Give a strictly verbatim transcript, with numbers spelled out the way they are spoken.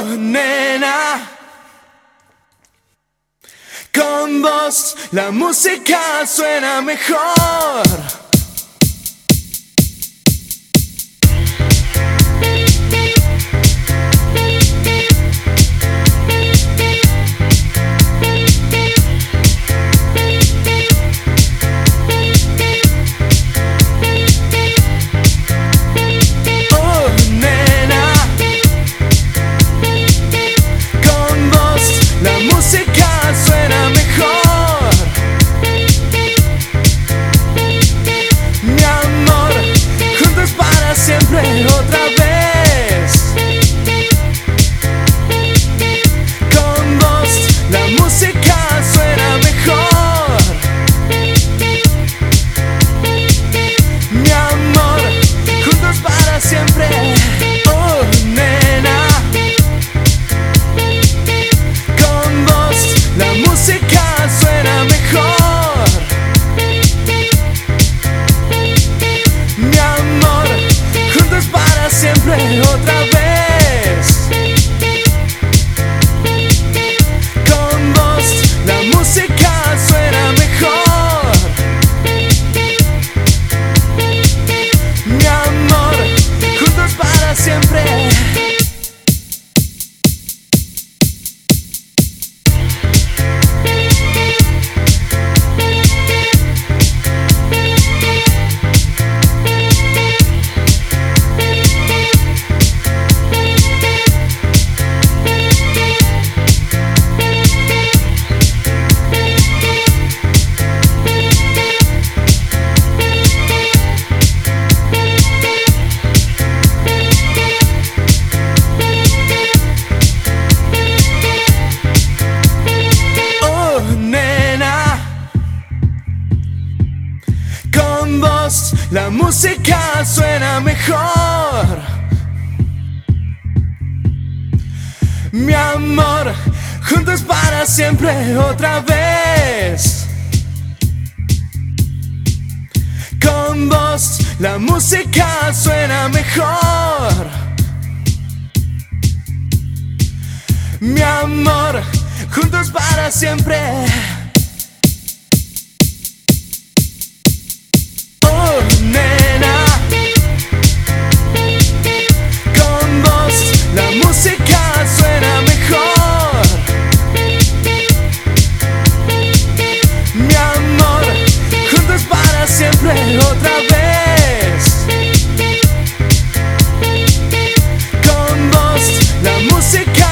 Oh, nena, con vos la música suena mejor. Otra vez con vos la música suena mejor. Mi amor, juntos para siempre. Oh, nena, con vos la música suena mejor. Mi amor, juntos para siempre, otra vez. Con vos la música suena mejor. Mi amor, juntos para siempre. Con vos la música suena mejor. Mi amor, juntos para siempre, otra vez. Con vos la música suena mejor. Mi amor, juntos para siempre. Nena, con vos la música suena mejor. Mi amor, juntos para siempre, otra vez. Con vos la música